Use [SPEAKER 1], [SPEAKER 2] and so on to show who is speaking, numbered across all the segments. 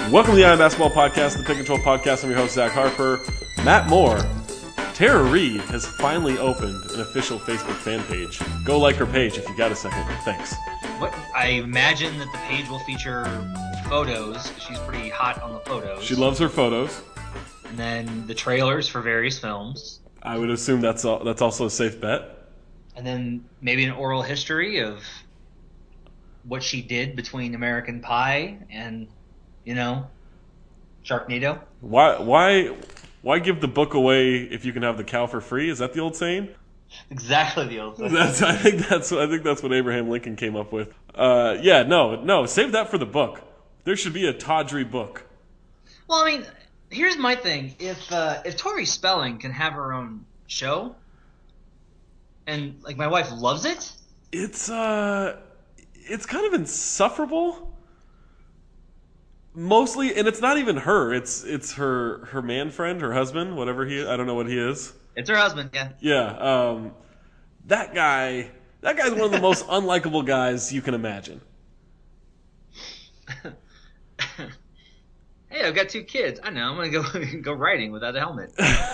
[SPEAKER 1] Welcome to the Iron Basketball Podcast, the Pick and Control Podcast. I'm your host, Zach Harper. Matt Moore. Tara Reid has finally opened an official Facebook fan page. Go like her page if you got a second. Thanks.
[SPEAKER 2] What I imagine that the page will feature photos. She's pretty hot on the photos.
[SPEAKER 1] She loves her photos.
[SPEAKER 2] And then the trailers for various films.
[SPEAKER 1] I would assume that's also a safe bet.
[SPEAKER 2] And then maybe an oral history of what she did between American Pie and, Sharknado.
[SPEAKER 1] Why give the book away if you can have the cow for free? Is that the old saying?
[SPEAKER 2] Exactly the old saying.
[SPEAKER 1] I think that's what Abraham Lincoln came up with. No, save that for the book. There should be a tawdry book.
[SPEAKER 2] Well, I mean, here's my thing. If Tori Spelling can have her own show, and my wife loves it,
[SPEAKER 1] it's kind of insufferable. Mostly, and it's not even her. It's her man friend, her husband, whatever I don't know what he is.
[SPEAKER 2] It's her husband, yeah.
[SPEAKER 1] Yeah. That guy's one of the most unlikable guys you can imagine.
[SPEAKER 2] Hey, I've got 2 kids. I know. I'm gonna go riding without a helmet.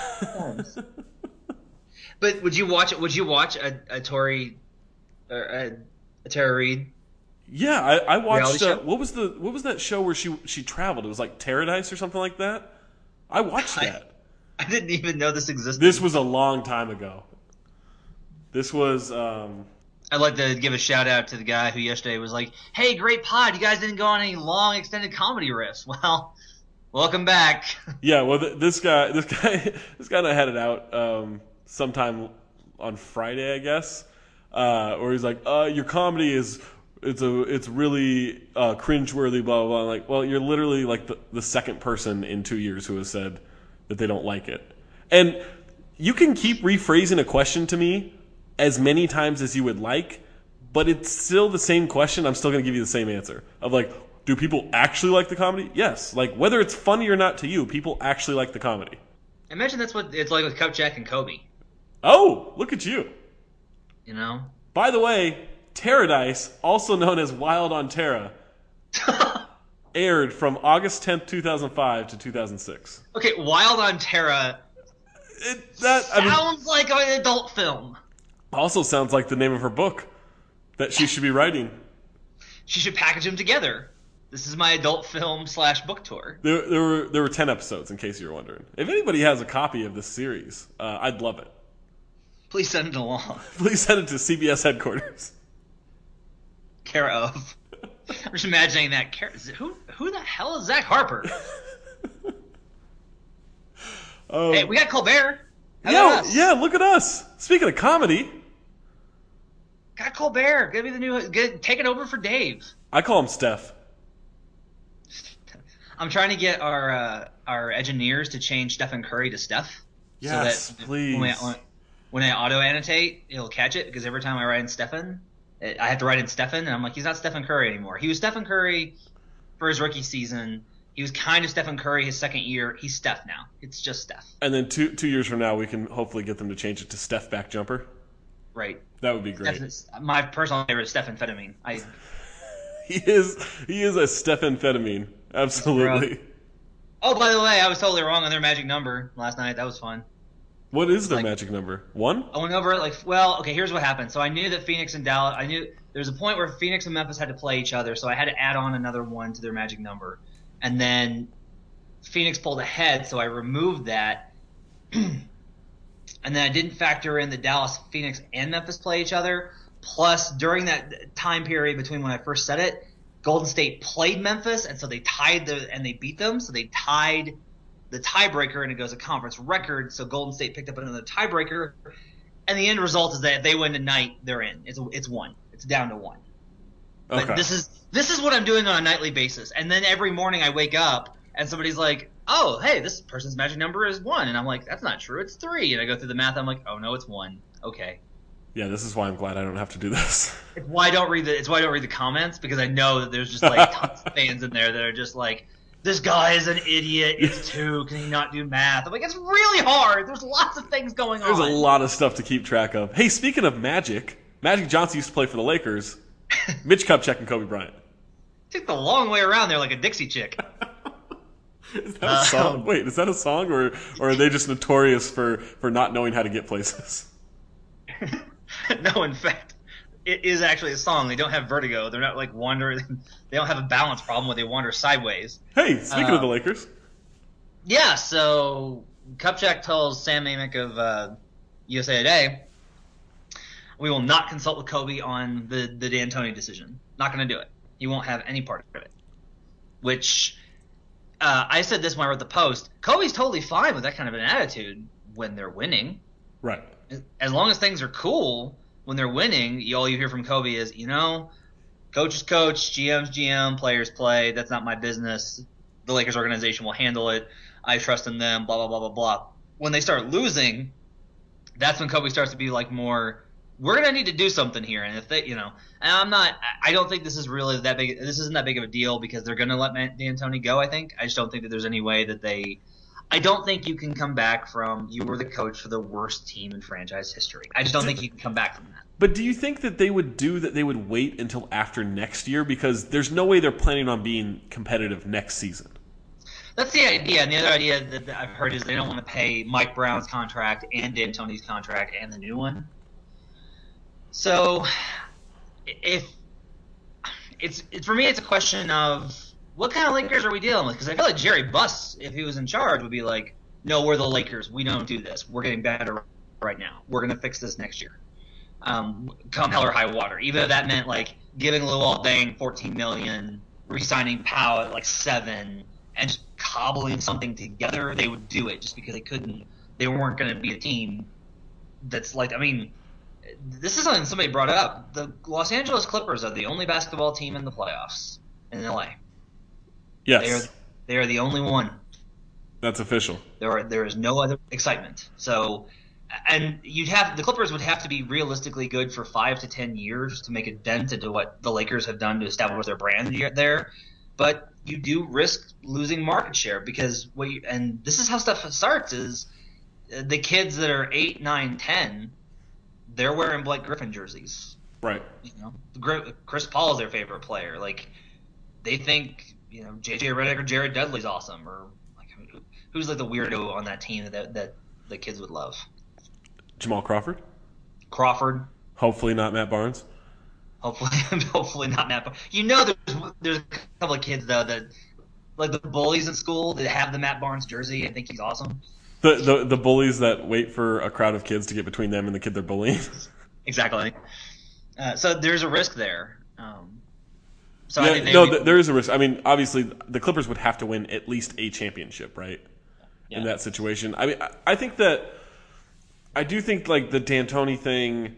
[SPEAKER 2] But would you watch a Tori or a Tara Reid?
[SPEAKER 1] Yeah, I watched. What was that show where she traveled? It was like Paradise or something like that. I watched that.
[SPEAKER 2] I didn't even know this existed.
[SPEAKER 1] This was a long time ago. This was.
[SPEAKER 2] I'd like to give a shout out to the guy who yesterday was like, "Hey, great pod! You guys didn't go on any long extended comedy riffs." Well, welcome back.
[SPEAKER 1] Yeah, well, this guy and I had it out sometime on Friday, I guess, where he's like, "Your comedy is." It's really cringeworthy, blah, blah, blah. I'm like, well, you're literally like the second person in 2 years who has said that they don't like it. And you can keep rephrasing a question to me as many times as you would like, but it's still the same question. I'm still going to give you the same answer of like, do people actually like the comedy? Yes. Like, whether it's funny or not to you, people actually like the comedy.
[SPEAKER 2] Imagine that's what it's like with Kupchak and Kobe.
[SPEAKER 1] Oh, look at you.
[SPEAKER 2] By
[SPEAKER 1] the way, Paradise, also known as Wild on Tara, aired from August 10th, 2005 to 2006.
[SPEAKER 2] Okay, Wild on Tara sounds like an adult film.
[SPEAKER 1] Also sounds like the name of her book that she should be writing.
[SPEAKER 2] She should package them together. This is my adult film / book tour.
[SPEAKER 1] There were 10 episodes, in case you were wondering. If anybody has a copy of this series, I'd love it.
[SPEAKER 2] Please send it along.
[SPEAKER 1] Please send it to CBS headquarters.
[SPEAKER 2] Care of. I'm just imagining that. Who the hell is Zach Harper? Hey, we got Colbert.
[SPEAKER 1] Yeah, look at us. Speaking of comedy,
[SPEAKER 2] got Colbert. Gonna be the new. Taking over for Dave.
[SPEAKER 1] I call him Steph.
[SPEAKER 2] I'm trying to get our engineers to change Stephen Curry to Steph.
[SPEAKER 1] Yes,
[SPEAKER 2] so that
[SPEAKER 1] please.
[SPEAKER 2] When I auto annotate, it'll catch it because every time I write in Stephen, I have to write in Stephen, and I'm like, he's not Stephen Curry anymore. He was Stephen Curry for his rookie season. He was kind of Stephen Curry his second year. He's Steph now. It's just Steph.
[SPEAKER 1] And then 2 years from now, we can hopefully get them to change it to Steph back jumper.
[SPEAKER 2] Right.
[SPEAKER 1] That would be great.
[SPEAKER 2] My personal favorite is Stephenphetamine.
[SPEAKER 1] He is a Stephenphetamine. Absolutely.
[SPEAKER 2] Oh, by the way, I was totally wrong on their magic number last night. That was fun.
[SPEAKER 1] What is their magic number? 1?
[SPEAKER 2] I went over it here's what happened. So I knew that Phoenix and Dallas, there's a point where Phoenix and Memphis had to play each other, so I had to add on another 1 to their magic number. And then Phoenix pulled ahead, so I removed that. And then I didn't factor in the Dallas, Phoenix, and Memphis play each other. Plus, during that time period between when I first said it, Golden State played Memphis, and so they tied and they beat them. So they tied the tiebreaker, and it goes a conference record. So Golden State picked up another tiebreaker, and the end result is that if they win tonight, they're in. It's 1. It's down to 1.
[SPEAKER 1] Okay.
[SPEAKER 2] But this is what I'm doing on a nightly basis, and then every morning I wake up and somebody's like, "Oh, hey, this person's magic number is 1," and I'm like, "That's not true. It's 3." And I go through the math. I'm like, "Oh no, it's 1." Okay.
[SPEAKER 1] Yeah, this is why I'm glad I don't have to do this.
[SPEAKER 2] It's why I don't read the comments, because I know that there's just tons of fans in there that are just like, this guy is an idiot. It's 2. Can he not do math? I'm like, it's really hard. There's lots of things going on.
[SPEAKER 1] There's a lot of stuff to keep track of. Hey, speaking of Magic Johnson used to play for the Lakers. Mitch Kupchak and Kobe Bryant.
[SPEAKER 2] Took the long way around there like a Dixie chick.
[SPEAKER 1] Is that a song? Wait, is that a song, or are they just notorious for not knowing how to get places?
[SPEAKER 2] No, in fact, it is actually a song. They don't have vertigo. They're not like wandering. They don't have a balance problem where they wander sideways.
[SPEAKER 1] Hey, speaking of the Lakers.
[SPEAKER 2] Yeah, so Kupchak tells Sam Amick of USA Today, we will not consult with Kobe on the D'Antoni decision. Not going to do it. He won't have any part of it. Which, I said this when I wrote the post, Kobe's totally fine with that kind of an attitude when they're winning.
[SPEAKER 1] Right.
[SPEAKER 2] As long as things are cool when they're winning, all you hear from Kobe is, coach is coach, GM's GM, players play. That's not my business. The Lakers organization will handle it. I trust in them, blah, blah, blah, blah, blah. When they start losing, that's when Kobe starts to be like more, we're going to need to do something here. And if they, and I don't think this is really that big. This isn't that big of a deal because they're going to let D'Antoni go, I think. I just don't think that there's any way that I don't think you can come back from you were the coach for the worst team in franchise history. I just don't think you can come back from that.
[SPEAKER 1] But do you think that they would they would wait until after next year? Because there's no way they're planning on being competitive next season.
[SPEAKER 2] That's the idea. And the other idea that I've heard is they don't want to pay Mike Brown's contract and D'Antoni's contract and the new one. So if it's for me, it's a question of what kind of Lakers are we dealing with? Because I feel like Jerry Buss, if he was in charge, would be like, no, we're the Lakers. We don't do this. We're getting better right now. We're going to fix this next year. Come hell or high water. Even if that meant like giving Luol Deng $14 million, re-signing Powell at like $7 million, and just cobbling something together, they would do it just because they weren't going to be a team that's like, this is something somebody brought up. The Los Angeles Clippers are the only basketball team in the playoffs in LA.
[SPEAKER 1] Yes.
[SPEAKER 2] They are the only one.
[SPEAKER 1] That's official.
[SPEAKER 2] There is no other excitement. So, and the Clippers would have to be realistically good for 5 to 10 years to make a dent into what the Lakers have done to establish their brand there. But you do risk losing market share because and this is how stuff starts is the kids that are 8, 9, 10, they're wearing Blake Griffin jerseys.
[SPEAKER 1] Right.
[SPEAKER 2] Chris Paul is their favorite player. Like they think, JJ Redick or Jared Dudley's awesome, or like who's like the weirdo on that team that the kids would love?
[SPEAKER 1] Jamal Crawford.
[SPEAKER 2] Hopefully
[SPEAKER 1] not Matt Barnes.
[SPEAKER 2] Hopefully not Matt Barnes. There's a couple of kids though that like the bullies in school that have the Matt Barnes jersey and think he's awesome.
[SPEAKER 1] The bullies that wait for a crowd of kids to get between them and the kid they're bullying.
[SPEAKER 2] Exactly. So there's a risk there.
[SPEAKER 1] There is a risk. Obviously, the Clippers would have to win at least a championship, right? Yeah. In that situation. I think that I do think like the D'Antoni thing.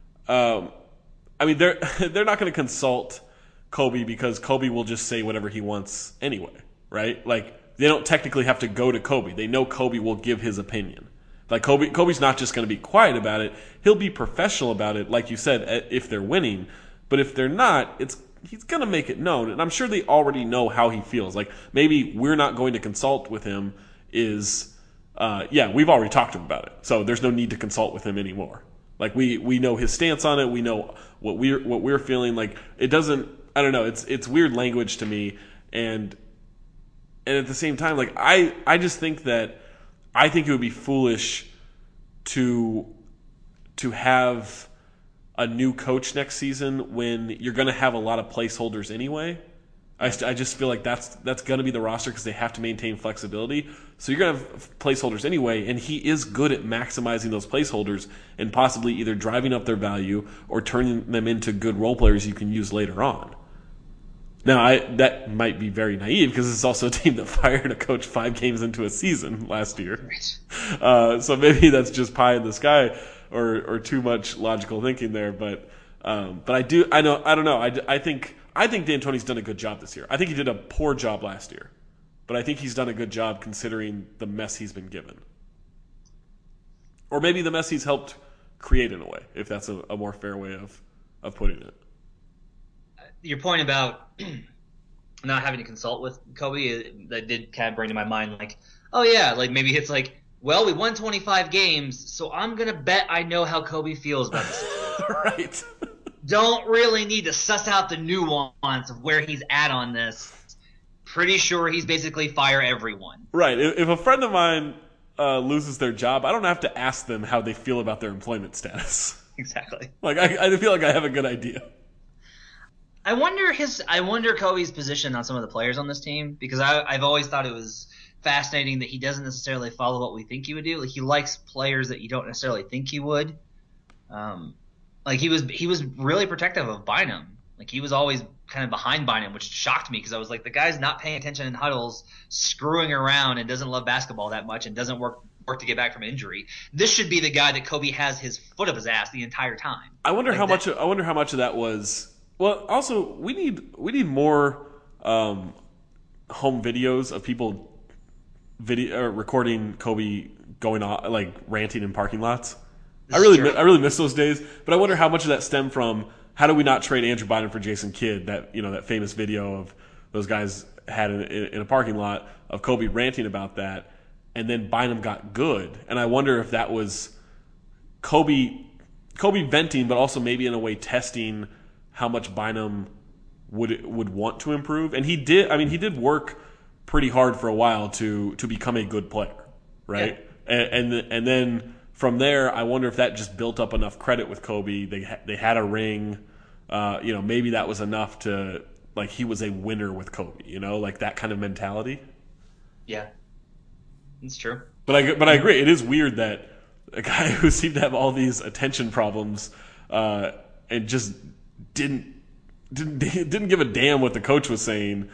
[SPEAKER 1] They're not going to consult Kobe because Kobe will just say whatever he wants anyway, right? Like they don't technically have to go to Kobe. They know Kobe will give his opinion. Like Kobe's not just going to be quiet about it. He'll be professional about it, like you said, if they're winning. But if they're not, he's going to make it known. And I'm sure they already know how he feels. Like maybe we're not going to consult with him we've already talked to him about it. So there's no need to consult with him anymore. Like we know his stance on it. We know what we're feeling. Like it doesn't. I don't know. It's weird language to me. And at the same time, like I just think that I think it would be foolish to have a new coach next season when you're going to have a lot of placeholders anyway. I just feel like that's going to be the roster because they have to maintain flexibility. So you're going to have placeholders anyway, and he is good at maximizing those placeholders and possibly either driving up their value or turning them into good role players you can use later on. Now, that might be very naive because it's also a team that fired a coach 5 games into a season last year. So maybe that's just pie in the sky or too much logical thinking there. But I don't know. I think D'Antoni's done a good job this year. I think he did a poor job last year, but I think he's done a good job considering the mess he's been given. Or maybe the mess he's helped create in a way, if that's a more fair way of putting it.
[SPEAKER 2] Your point about not having to consult with Kobe, that did kind of bring to my mind like, oh yeah, like maybe it's like, well, we won 25 games, so I'm going to bet I know how Kobe feels about this.
[SPEAKER 1] Right.
[SPEAKER 2] Don't really need to suss out the nuance of where he's at on this. pretty sure he's basically fire everyone.
[SPEAKER 1] Right. If a friend of mine loses their job, I don't have to ask them how they feel about their employment status.
[SPEAKER 2] Exactly.
[SPEAKER 1] Like I feel like I have a good idea.
[SPEAKER 2] I wonder Kobe's position on some of the players on this team, because I've always thought it was fascinating that he doesn't necessarily follow what we think he would do. Like, he likes players that you don't necessarily think he would. Like, he was really protective of Bynum. Like, he was always kind of behind Bynum, which shocked me, because I was like, the guy's not paying attention in huddles, screwing around, and doesn't love basketball that much, and doesn't work to get back from injury. This should be the guy that Kobe has his foot up his ass the entire time.
[SPEAKER 1] I wonder how much of that was. Well, also we need more home videos of people recording Kobe going on, like, ranting in parking lots. I really miss those days. But I wonder how much of that stemmed from, how do we not trade Andrew Bynum for Jason Kidd? That famous video of those guys had in a parking lot of Kobe ranting about that, and then Bynum got good. And I wonder if that was Kobe venting, but also maybe in a way testing how much Bynum would want to improve. And he did. I mean, he did work pretty hard for a while to become a good player, right? Yeah. And then from there, I wonder if that just built up enough credit with Kobe. They had a ring. Maybe that was enough to, like, he was a winner with Kobe. Like that kind of mentality.
[SPEAKER 2] Yeah, it's true.
[SPEAKER 1] But I agree. It is weird that a guy who seemed to have all these attention problems and just didn't give a damn what the coach was saying,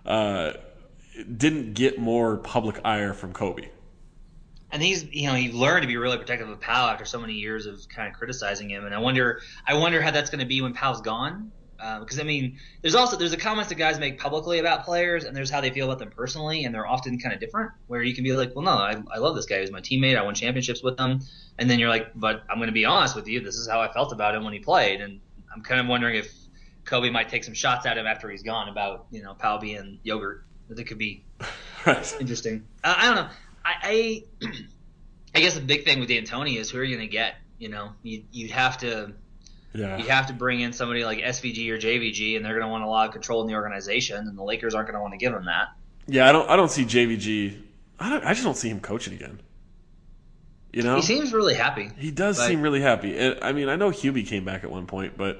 [SPEAKER 1] didn't get more public ire from Kobe.
[SPEAKER 2] And he learned to be really protective of Powell after so many years of kind of criticizing him. And I wonder how that's going to be when Powell's gone. Because, I mean, there's the comments that guys make publicly about players, and there's how they feel about them personally, and they're often kind of different, where you can be like, well, no, I love this guy. He was my teammate. I won championships with him. And then you're like, but I'm going to be honest with you. This is how I felt about him when he played. And I'm kind of wondering if Kobe might take some shots at him after he's gone about, Powell being yogurt. That could be interesting. I don't know. I guess the big thing with D'Antoni is, who are you going to get? You'd have to bring in somebody like SVG or JVG, and they're going to want a lot of control in the organization, and the Lakers aren't going to want to give them that.
[SPEAKER 1] Yeah, I don't see JVG. I just don't see him coaching again.
[SPEAKER 2] He seems really happy.
[SPEAKER 1] He does seem really happy. I mean, I know Hubie came back at one point, but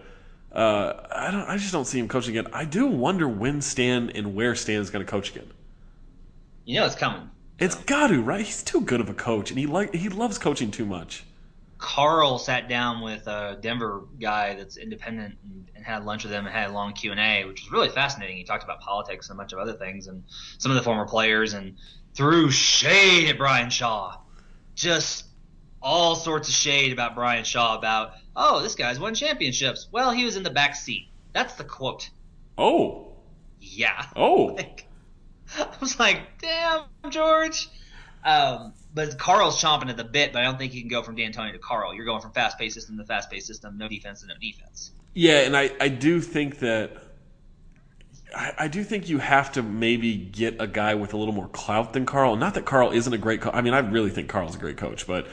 [SPEAKER 1] I just don't see him coaching again. I do wonder when Stan and where Stan is going to coach again.
[SPEAKER 2] It's coming.
[SPEAKER 1] It's got to, right? He's too good of a coach, and he loves coaching too much.
[SPEAKER 2] Carl sat down with a Denver guy that's independent and had lunch with him and had a long Q&A, which was really fascinating. He talked about politics and a bunch of other things and some of the former players, and threw shade at Brian Shaw. Just all sorts of shade about Brian Shaw, about, oh, this guy's won championships. Well, he was in the back seat. That's the quote.
[SPEAKER 1] Oh.
[SPEAKER 2] Yeah.
[SPEAKER 1] Oh.
[SPEAKER 2] I was like, damn, George. But Carl's chomping at the bit, but I don't think you can go from D'Antoni to Carl. You're going from fast-paced system to fast-paced system, no defense to no defense.
[SPEAKER 1] Yeah, and I do think that I do think you have to maybe get a guy with a little more clout than Carl. Not that Carl isn't a great coach. I mean, I really think Carl's a great coach, but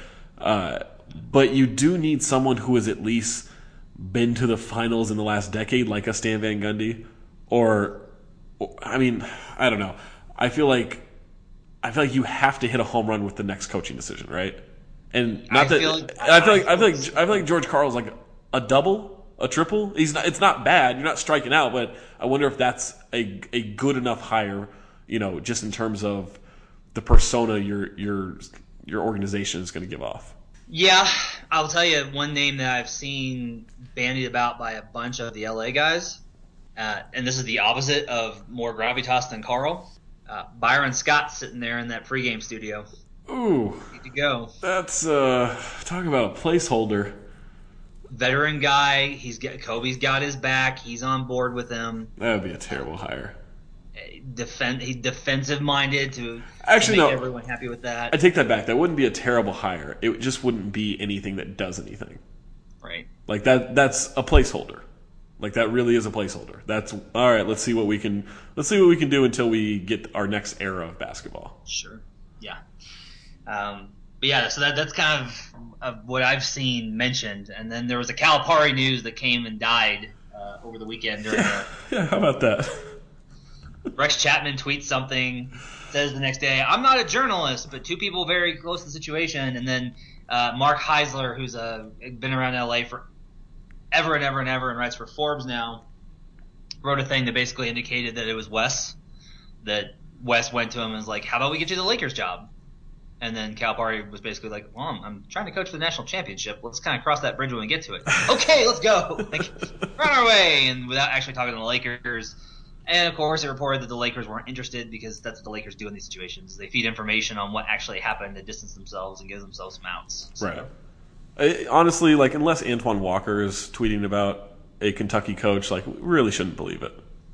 [SPEAKER 1] you do need someone who has at least been to the finals in the last decade, like a Stan Van Gundy. Or I mean, I don't know. I feel like you have to hit a home run with the next coaching decision, right? And I feel like George Karl's like a double, a triple. It's not bad. You're not striking out, but I wonder if that's a good enough hire, just in terms of the persona your organization is going to give off.
[SPEAKER 2] Yeah, I'll tell you one name that I've seen bandied about by a bunch of the LA guys, and this is the opposite of more gravitas than Karl. Byron Scott sitting there in that pregame studio.
[SPEAKER 1] Ooh.
[SPEAKER 2] Need to go.
[SPEAKER 1] That's talking about a placeholder.
[SPEAKER 2] Veteran guy. Kobe's got his back. He's on board with him.
[SPEAKER 1] That would be a terrible hire.
[SPEAKER 2] He's defensive minded to
[SPEAKER 1] make
[SPEAKER 2] everyone happy with that.
[SPEAKER 1] I take that back. That wouldn't be a terrible hire. It just wouldn't be anything that does anything.
[SPEAKER 2] Right.
[SPEAKER 1] Like that's a placeholder. Like that really is a placeholder. That's all right. Let's see what we can do until we get our next era of basketball.
[SPEAKER 2] Sure. Yeah. But yeah, so that's kind of what I've seen mentioned. And then there was a Calipari news that came and died over the weekend.
[SPEAKER 1] Yeah, how about that?
[SPEAKER 2] Rex Chapman tweets something, says the next day, "I'm not a journalist, but two people very close to the situation." And then Mark Heisler, who's been around LA for ever and ever and ever and writes for Forbes now, wrote a thing that basically indicated that it was Wes. That Wes went to him and was like, "How about we get you the Lakers job?" And then Calipari was basically like, "Well, I'm trying to coach for the national championship. Let's kind of cross that bridge when we get to it." Okay, let's go. Like, run our way. And without actually talking to the Lakers. And, of course, it reported that the Lakers weren't interested because that's what the Lakers do in these situations. They feed information on what actually happened to distance themselves and give themselves some outs. So.
[SPEAKER 1] Right. Honestly, like, unless Antoine Walker is tweeting about a Kentucky coach, like, we really shouldn't believe it.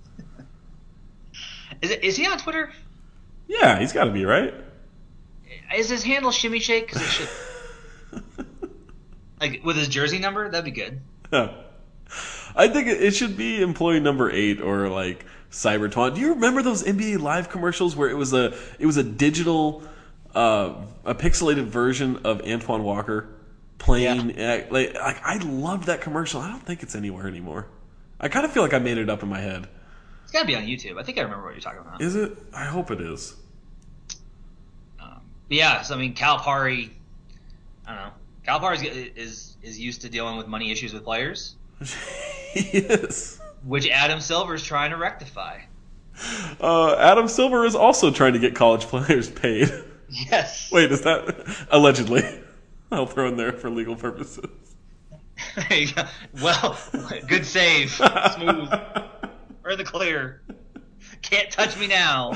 [SPEAKER 2] Is he on Twitter?
[SPEAKER 1] Yeah, he's got to be, right?
[SPEAKER 2] Is his handle Shimmy Shake? Because it should. Like, with his jersey number? That'd be good.
[SPEAKER 1] I think it should be employee number 8 or, like, Cybertron. Do you remember those NBA Live commercials where it was a digital, a pixelated version of Antoine Walker playing? Yeah. Like I loved that commercial. I don't think it's anywhere anymore. I kind of feel like I made it up in my head.
[SPEAKER 2] It's got to be on YouTube. I think I remember what you're talking about.
[SPEAKER 1] Is it? I hope it is.
[SPEAKER 2] Yeah, so I mean, Calipari, I don't know. Calipari is used to dealing with money issues with players.
[SPEAKER 1] He is.
[SPEAKER 2] Which Adam Silver is trying to rectify.
[SPEAKER 1] Adam Silver is also trying to get college players paid.
[SPEAKER 2] Yes.
[SPEAKER 1] Wait, is that allegedly? I'll throw in there for legal purposes.
[SPEAKER 2] Well, good save. Smooth. We're in the clear. Can't touch me now.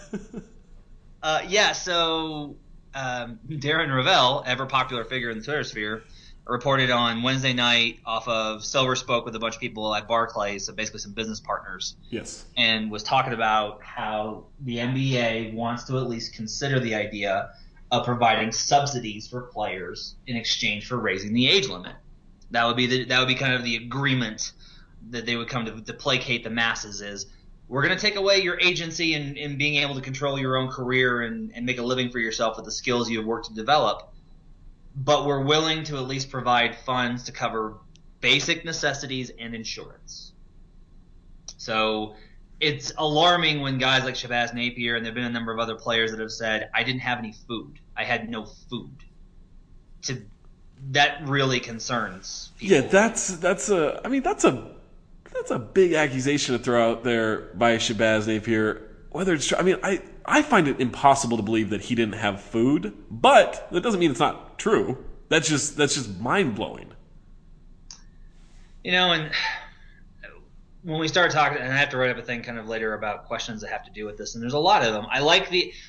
[SPEAKER 2] So Darren Ravel, ever popular figure in the Twitter sphere, reported on Wednesday night off of Silver spoke with a bunch of people at Barclays, so basically some business partners.
[SPEAKER 1] Yes.
[SPEAKER 2] And was talking about how the NBA wants to at least consider the idea of providing subsidies for players in exchange for raising the age limit. That would be kind of the agreement that they would come to placate the masses is, we're going to take away your agency in being able to control your own career and make a living for yourself with the skills you have worked to develop. But we're willing to at least provide funds to cover basic necessities and insurance. So it's alarming when guys like Shabazz Napier, and there have been a number of other players that have said, I didn't have any food. I had no food. That really concerns people.
[SPEAKER 1] Yeah, that's a big accusation to throw out there by Shabazz Napier. Whether it's true, I mean, I find it impossible to believe that he didn't have food, but that doesn't mean it's not true. That's just mind blowing.
[SPEAKER 2] And when we start talking, and I have to write up a thing kind of later about questions that have to do with this, and there's a lot of them. I like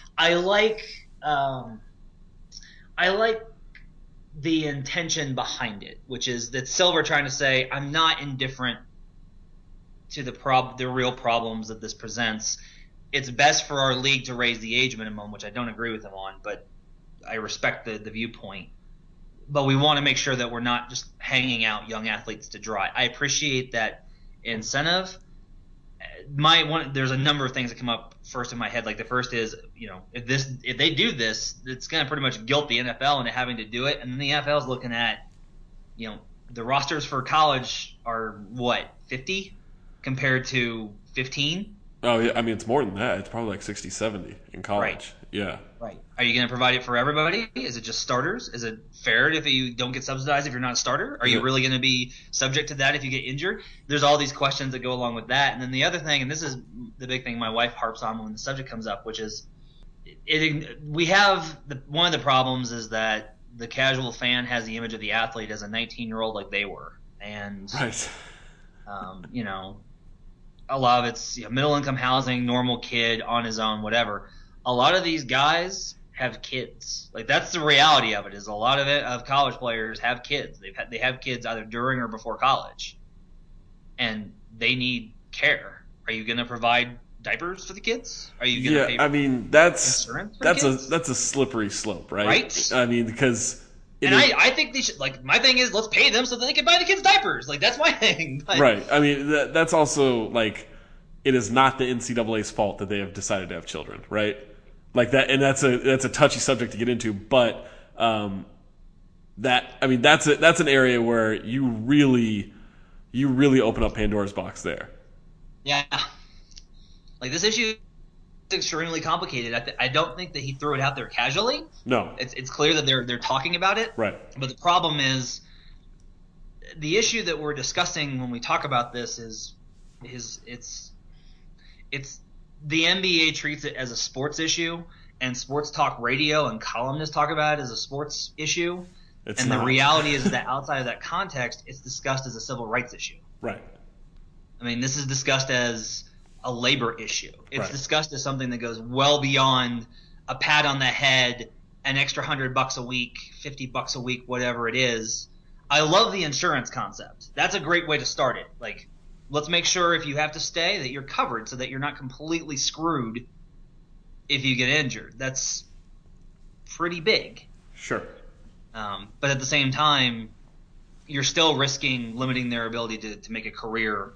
[SPEAKER 2] the intention behind it, which is that Silver trying to say, I'm not indifferent to the real problems that this presents. It's best for our league to raise the age minimum, which I don't agree with him on, but I respect the viewpoint. But we want to make sure that we're not just hanging out young athletes to dry. I appreciate that incentive. There's a number of things that come up first in my head. Like the first is, if they do this, it's going to pretty much guilt the NFL into having to do it. And then the NFL is looking at, the rosters for college are what, 50 compared to 15?
[SPEAKER 1] Oh, yeah. I mean, it's more than that. It's probably like 60, 70 in college.
[SPEAKER 2] Right.
[SPEAKER 1] Yeah.
[SPEAKER 2] Right. Are you going to provide it for everybody? Is it just starters? Is it fair if you don't get subsidized if you're not a starter? Are you really going to be subject to that if you get injured? There's all these questions that go along with that. And then the other thing, and this is the big thing my wife harps on when the subject comes up, which is one of the problems is that the casual fan has the image of the athlete as a 19-year-old like they were. And,
[SPEAKER 1] right.
[SPEAKER 2] A lot of it's middle-income housing, normal kid on his own, whatever. A lot of these guys have kids. Like that's the reality of it. Is a lot of college players have kids. They have kids either during or before college, and they need care. Are you going to provide diapers for the kids? Are you going to pay?
[SPEAKER 1] I mean that's
[SPEAKER 2] a
[SPEAKER 1] slippery slope, right?
[SPEAKER 2] Right.
[SPEAKER 1] I mean because.
[SPEAKER 2] I think they should. Like my thing is, let's pay them so that they can buy the kids diapers. Like that's my thing. But,
[SPEAKER 1] right. I mean that's also like it is not the NCAA's fault that they have decided to have children, right? Like that, and that's a touchy subject to get into. But that's an area where you really open up Pandora's box there.
[SPEAKER 2] Yeah. Like, this issue is extremely complicated. I don't think that he threw it out there casually.
[SPEAKER 1] No.
[SPEAKER 2] It's clear that they're talking about it.
[SPEAKER 1] Right.
[SPEAKER 2] But the problem is, the issue that we're discussing when we talk about this is it's the NBA treats it as a sports issue, and sports talk radio and columnists talk about it as a sports issue. The reality is that outside of that context, it's discussed as a civil rights issue.
[SPEAKER 1] Right.
[SPEAKER 2] I mean, this is discussed as a labor issue. It's
[SPEAKER 1] right.
[SPEAKER 2] discussed as something that goes well beyond a pat on the head, an extra $100 a week, $50 a week, whatever it is. I love the insurance concept. That's a great way to start it. Like, let's make sure if you have to stay that you're covered so that you're not completely screwed if you get injured. That's pretty big.
[SPEAKER 1] Sure.
[SPEAKER 2] But at the same time, you're still risking limiting their ability to make a career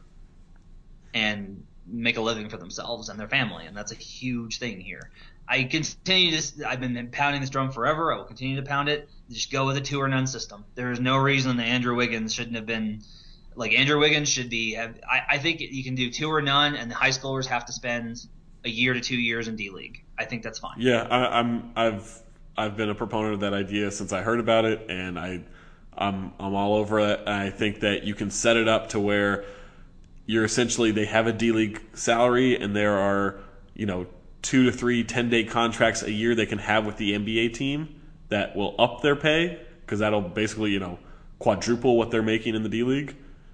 [SPEAKER 2] and make a living for themselves and their family, and that's a huge thing here. I've been pounding this drum forever. I will continue to pound it. Just go with a 2 or none system. There is no reason that Andrew Wiggins shouldn't have been – like, Andrew Wiggins should be – I think you can do 2 or none, and the high schoolers have to spend a year to 2 years in D-League. I think that's fine.
[SPEAKER 1] Yeah, I've been a proponent of that idea since I heard about it, and I'm all over it. And I think that you can set it up to where you're essentially – they have a D-League salary, and there are, 2 to 3 10-day contracts a year they can have with the NBA team that will up their pay, because that'll basically, quadruple what they're making in the D-League.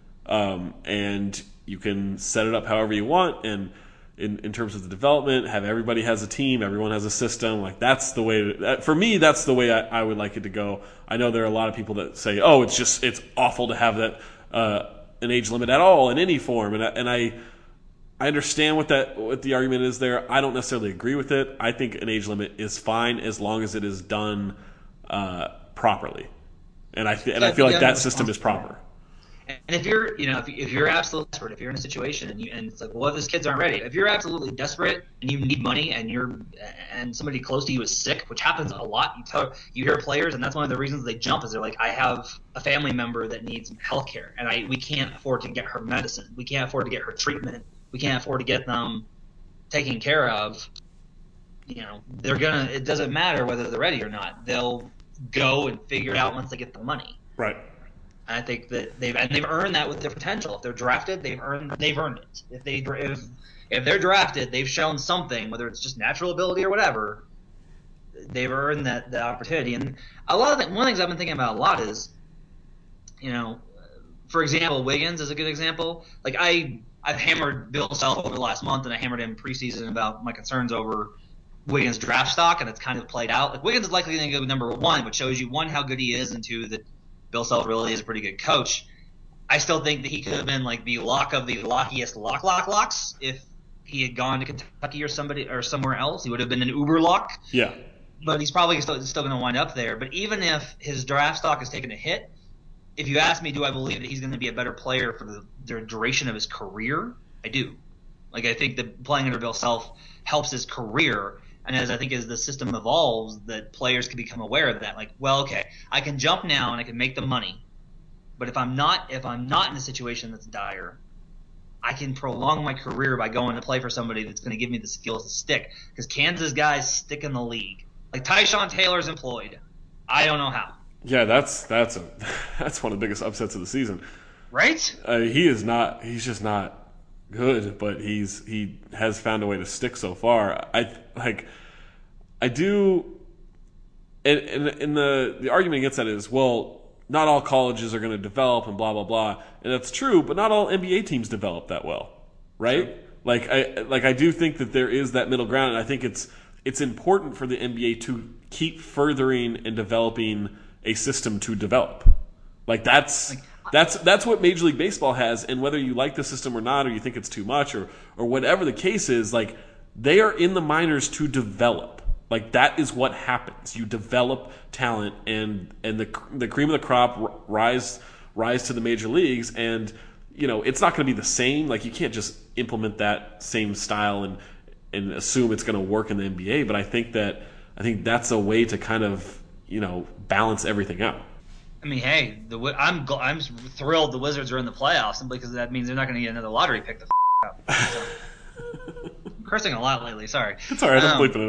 [SPEAKER 1] And you can set it up however you want, and in terms of the development, have everybody has a team, everyone has a system. Like, that's the way for me, that's the way I would like it to go. I know there are a lot of people that say, oh, it's awful to have that an age limit at all in any form, and I understand what the argument is there. I don't necessarily agree with it. I think an age limit is fine as long as it is done properly, and I feel like that system is proper.
[SPEAKER 2] And if you're, if you're absolutely desperate, if you're in a situation and it's like, well, if these kids aren't ready, if you're absolutely desperate and you need money and somebody close to you is sick, which happens a lot, you hear players, and that's one of the reasons they jump is they're like, I have a family member that needs health care, and we can't afford to get her medicine, we can't afford to get her treatment, we can't afford to get them taken care of. It doesn't matter whether they're ready or not. They'll go and figure it out once they get the money.
[SPEAKER 1] Right.
[SPEAKER 2] I think that they've earned that with their potential. If they're drafted, they've earned it. If they're drafted, they've shown something, whether it's just natural ability or whatever. They've earned that opportunity. And one of the things I've been thinking about a lot is, for example, Wiggins is a good example. Like, I've hammered Bill Self over the last month, and I hammered him preseason about my concerns over Wiggins' draft stock, and it's kind of played out. Like, Wiggins is likely going to go number 1, which shows you, 1, how good he is, and 2, that Bill Self really is a pretty good coach. I still think that he could have been like the lock of the lockiest locks if he had gone to Kentucky or somewhere else. He would have been an uber lock.
[SPEAKER 1] Yeah.
[SPEAKER 2] But he's probably still going to wind up there. But even if his draft stock has taken a hit, if you ask me, do I believe that he's going to be a better player for the duration of his career? I do. Like, I think that playing under Bill Self helps his career. And as the system evolves, that players can become aware of that. Like, well, okay, I can jump now and I can make the money, but if I'm not in a situation that's dire, I can prolong my career by going to play for somebody that's going to give me the skills to stick. Because Kansas guys stick in the league. Like, Tyshawn Taylor's employed. I don't know how.
[SPEAKER 1] Yeah, that's one of the biggest upsets of the season.
[SPEAKER 2] Right?
[SPEAKER 1] He is not. He's just not good, but he has found a way to stick so far. I do, and the argument against that is, well, not all colleges are going to develop and blah blah blah, and that's true, but not all NBA teams develop that well, right? True. I do think that there is that middle ground, and I think it's important for the NBA to keep furthering and developing a system to develop. That's what Major League Baseball has, and whether you like the system or not, or you think it's too much, or whatever the case is, like, they are in the minors to develop. Like, that is what happens. You develop talent, and the cream of the crop rise to the major leagues, and it's not going to be the same. Like, you can't just implement that same style and assume it's going to work in the NBA. But I think that's a way to kind of balance everything out.
[SPEAKER 2] I mean, hey, I'm thrilled the Wizards are in the playoffs, simply because that means they're not going to get another lottery pick. cursing a lot lately. Sorry.
[SPEAKER 1] It's all right. I'm bleeping it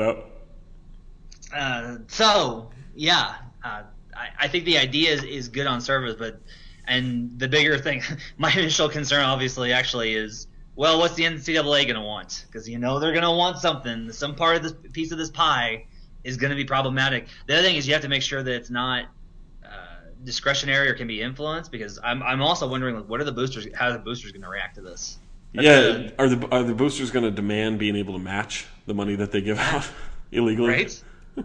[SPEAKER 1] out.
[SPEAKER 2] So yeah, I think the idea is good on surface, and the bigger thing, my initial concern obviously actually is, well, what's the NCAA going to want? Because they're going to want something. Some part of this piece of this pie is going to be problematic. The other thing is you have to make sure that it's not discretionary or can be influenced. Because I'm also wondering, like, what are the boosters? How are the boosters going to react to this?
[SPEAKER 1] Are the boosters going to demand being able to match the money that they give out illegally?
[SPEAKER 2] Right.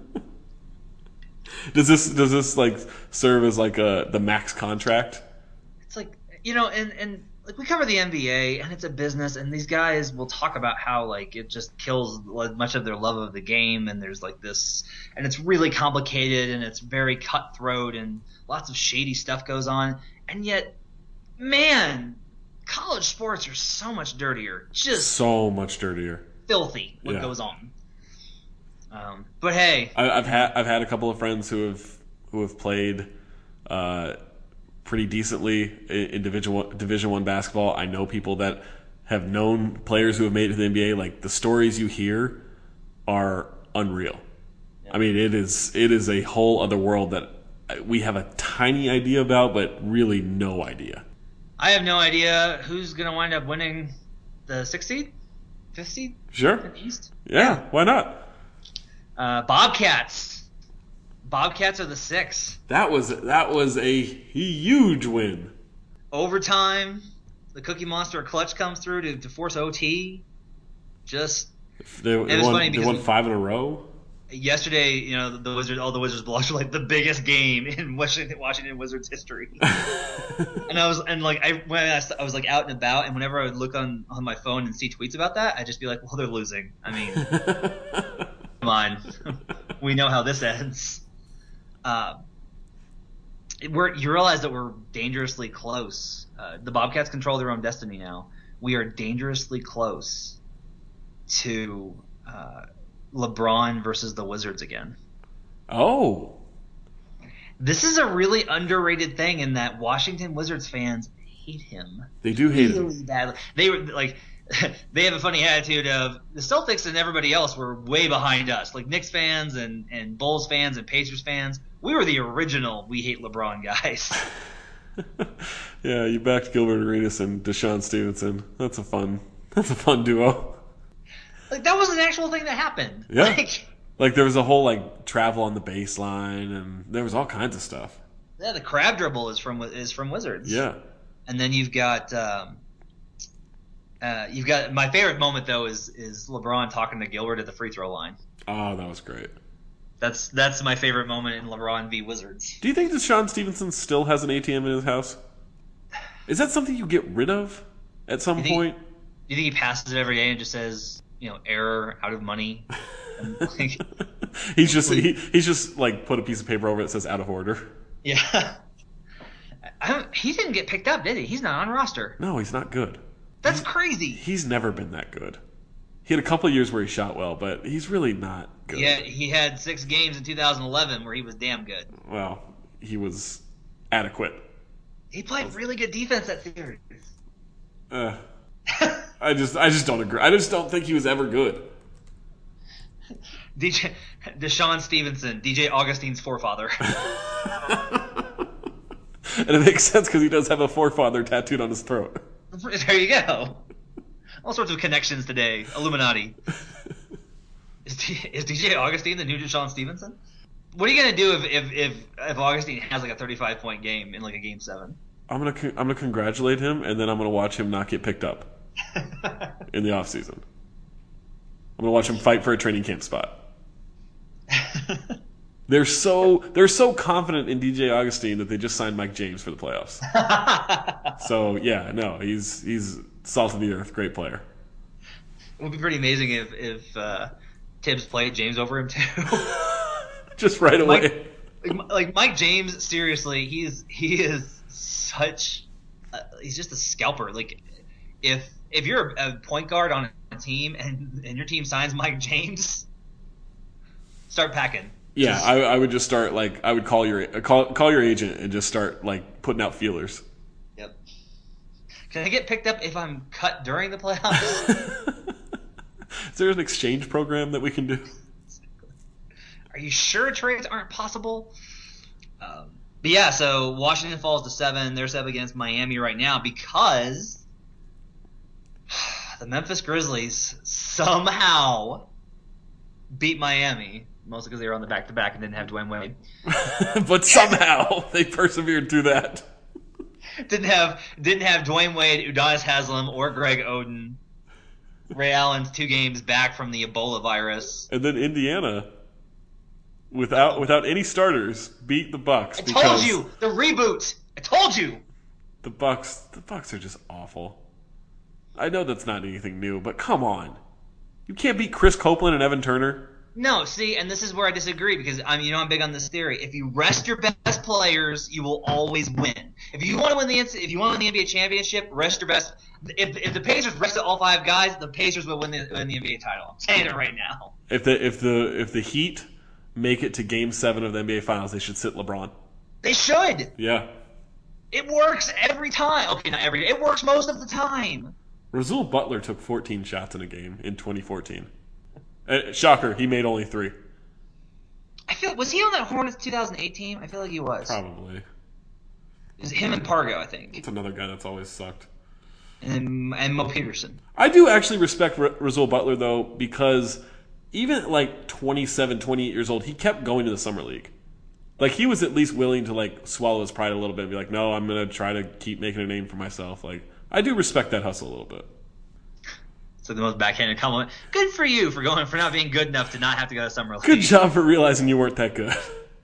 [SPEAKER 1] Does this like serve as like the max contract?
[SPEAKER 2] It's like, and like, we cover the NBA and it's a business, and these guys will talk about how like it just kills much of their love of the game, and there's like this, and it's really complicated and it's very cutthroat and lots of shady stuff goes on, and yet, man, college sports are so much dirtier, just
[SPEAKER 1] so much dirtier,
[SPEAKER 2] filthy what goes on. But hey,
[SPEAKER 1] I've had a couple of friends who have played pretty decently in Division I basketball. I know people that have known players who have made it to the NBA. Like, the stories you hear are unreal. Yeah. I mean, it is a whole other world that we have a tiny idea about, but really no idea.
[SPEAKER 2] I have no idea who's going to wind up winning the 6th seed, 5th seed,
[SPEAKER 1] sure,
[SPEAKER 2] in the East.
[SPEAKER 1] Yeah, why not?
[SPEAKER 2] Bobcats. Bobcats are the 6.
[SPEAKER 1] That was a huge win.
[SPEAKER 2] Overtime. The Cookie Monster clutch comes through to force OT.
[SPEAKER 1] They won 5 in a row.
[SPEAKER 2] Yesterday, all the Wizards blogs were like the biggest game in Washington Wizards history. And I was like out and about, and whenever I would look on my phone and see tweets about that, I'd just be like, well, they're losing. I mean, come on. We know how this ends. You realize that we're dangerously close. The Bobcats control their own destiny now. We are dangerously close to LeBron versus the Wizards again.
[SPEAKER 1] Oh.
[SPEAKER 2] This is a really underrated thing in that Washington Wizards fans hate him.
[SPEAKER 1] They do hate
[SPEAKER 2] him. Really badly. They were like, they have a funny attitude of the Celtics and everybody else were way behind us. Like Knicks fans and Bulls fans and Pacers fans. We were the original we hate LeBron guys.
[SPEAKER 1] Yeah, you backed Gilbert Arenas and Deshaun Stevenson. That's a fun duo.
[SPEAKER 2] Like, that was an actual thing that happened.
[SPEAKER 1] Yeah. Like there was a whole like travel on the baseline, and there was all kinds of stuff.
[SPEAKER 2] Yeah, the crab dribble is from Wizards.
[SPEAKER 1] Yeah. And
[SPEAKER 2] then you've got my favorite moment though is LeBron talking to Gilbert at the free throw line.
[SPEAKER 1] Oh, that was great.
[SPEAKER 2] That's my favorite moment in LeBron v. Wizards.
[SPEAKER 1] Do you think Deshaun Stevenson still has an ATM in his house? Is that something you get rid of at some point?
[SPEAKER 2] Do you think he passes it every day and just says, error, out of money? And, like,
[SPEAKER 1] he's just like put a piece of paper over it that says out of order.
[SPEAKER 2] Yeah. He didn't get picked up, did he? He's not on roster.
[SPEAKER 1] No, he's not good.
[SPEAKER 2] That's crazy.
[SPEAKER 1] He's never been that good. He had a couple of years where he shot well, but he's really not good.
[SPEAKER 2] Yeah, he had 6 games in 2011 where he was damn good.
[SPEAKER 1] Well, he was adequate.
[SPEAKER 2] He played really good defense that series.
[SPEAKER 1] I just don't agree. I just don't think he was ever good.
[SPEAKER 2] Deshaun Stevenson, DJ Augustine's forefather.
[SPEAKER 1] And it makes sense because he does have a forefather tattooed on his throat.
[SPEAKER 2] There you go. All sorts of connections today. Illuminati. Is DJ Augustine the new Deshaun Stevenson? What are you gonna do if Augustine has like a 35-point game in like a game 7?
[SPEAKER 1] I'm gonna congratulate him, and then I'm gonna watch him not get picked up in the off season. I'm gonna watch him fight for a training camp spot. They're so confident in DJ Augustine that they just signed Mike James for the playoffs. So yeah, no, he's salt of the earth, great player.
[SPEAKER 2] It would be pretty amazing if Tibbs played James over him too.
[SPEAKER 1] Just right away.
[SPEAKER 2] Like Mike James, seriously, he is such. He's just a scalper. Like if you're a point guard on a team and your team signs Mike James, start packing.
[SPEAKER 1] Yeah, I would just start I would call your agent and just start like putting out feelers.
[SPEAKER 2] Yep. Can I get picked up if I'm cut during the playoffs?
[SPEAKER 1] there an exchange program that we can do?
[SPEAKER 2] Are you sure trades aren't possible? But yeah, so Washington falls to 7. They're 7 against Miami right now because the Memphis Grizzlies somehow beat Miami, mostly because they were on the back-to-back and didn't have Dwayne Wade.
[SPEAKER 1] But somehow they persevered through that.
[SPEAKER 2] Didn't have Dwayne Wade, Udonis Haslem, or Greg Oden. Ray Allen's 2 games back from the Ebola virus.
[SPEAKER 1] And then Indiana, without any starters, beat the Bucks.
[SPEAKER 2] I told you the reboot. I told you.
[SPEAKER 1] The Bucks are just awful. I know that's not anything new, but come on, you can't beat Chris Copeland and Evan Turner.
[SPEAKER 2] No, see, and this is where I disagree because I'm big on this theory. If you rest your best players, you will always win. If you want to win the NBA championship, rest your best. If the Pacers rested all 5 guys, the Pacers will win the NBA title. I'm saying it right now.
[SPEAKER 1] If the Heat make it to Game 7 of the NBA Finals, they should sit LeBron.
[SPEAKER 2] They should.
[SPEAKER 1] Yeah.
[SPEAKER 2] It works every time. Okay, not every. It works most of the time.
[SPEAKER 1] Rasul Butler took 14 shots in a game in 2014. Shocker, he made only 3.
[SPEAKER 2] Was he on that Hornets 2008 team? I feel like he was.
[SPEAKER 1] Probably.
[SPEAKER 2] It was him and Pargo, I think.
[SPEAKER 1] It's another guy that's always sucked.
[SPEAKER 2] And Mo Peterson.
[SPEAKER 1] I do actually respect Rasul Butler, though, because even at like 27, 28 years old, he kept going to the Summer League. Like, he was at least willing to, like, swallow his pride a little bit and be like, no, I'm going to try to keep making a name for myself. Like, I do respect that hustle a little bit.
[SPEAKER 2] So the most backhanded compliment. Good for you for not being good enough to not have to go to Summer League.
[SPEAKER 1] Good job for realizing you weren't that good.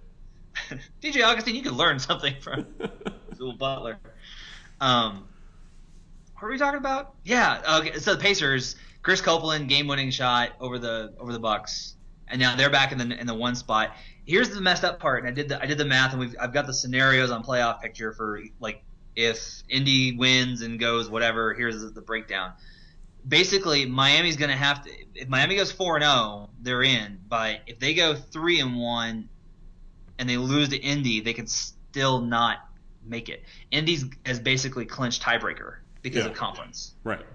[SPEAKER 2] DJ Augustine, you could learn something from Rasul Butler. What were we talking about? Yeah. Okay. So the Pacers, Chris Copeland, game-winning shot over the Bucks, and now they're back in the 1 spot. Here's the messed up part, and I did the math, and I've got the scenarios on Playoff Picture for like if Indy wins and goes whatever. Here's the breakdown. Basically, Miami's going to have to. If Miami goes 4-0, they're in. But if they go 3-1 and they lose to Indy, they can still not make it. Indy has basically clinched tiebreaker because of conference.
[SPEAKER 1] Right.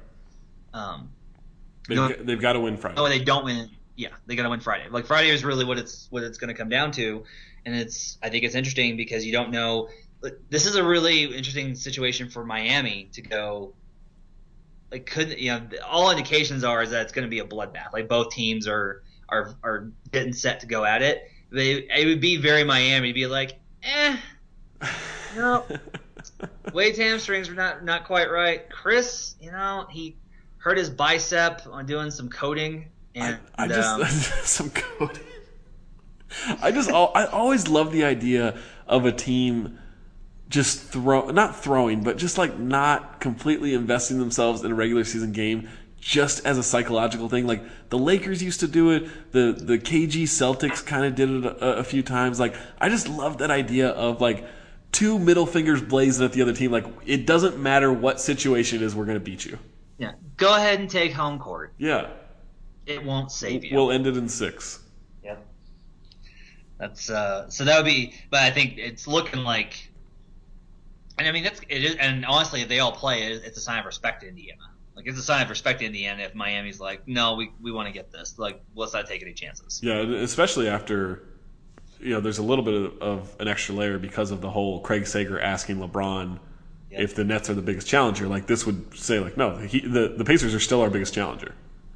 [SPEAKER 1] They've got to win Friday.
[SPEAKER 2] Oh, they don't win. Yeah, they got to win Friday. Like Friday is really what it's going to come down to, and I think it's interesting because you don't know. This is a really interesting situation for Miami to go. Like, all indications is that it's going to be a bloodbath. Like both teams are getting set to go at it. It would be very Miami to be like, no, Wade's hamstrings are not quite right. Chris, he hurt his bicep on doing some coding, and
[SPEAKER 1] I just some coding. I always love the idea of a team just not throwing, but just like not completely investing themselves in a regular season game just as a psychological thing. Like the Lakers used to do it, the KG Celtics kind of did it a few times. Like I just love that idea of like 2 middle fingers blazing at the other team. Like it doesn't matter what situation it is, we're going to beat you.
[SPEAKER 2] Yeah, go ahead and take home court.
[SPEAKER 1] Yeah,
[SPEAKER 2] it won't save you.
[SPEAKER 1] We'll end it in 6.
[SPEAKER 2] Yep. That's so that would be. But I think it's looking like. And I mean, it is, and honestly, if they all play, it's a sign of respect to Indiana. Like, it's a sign of respect to Indiana if Miami's like, no, we want to get this. Like, let's not take any chances.
[SPEAKER 1] Yeah, especially after, there's a little bit of an extra layer because of the whole Craig Sager asking LeBron if the Nets are the biggest challenger. Like, this would say, like, no, the Pacers are still our biggest challenger.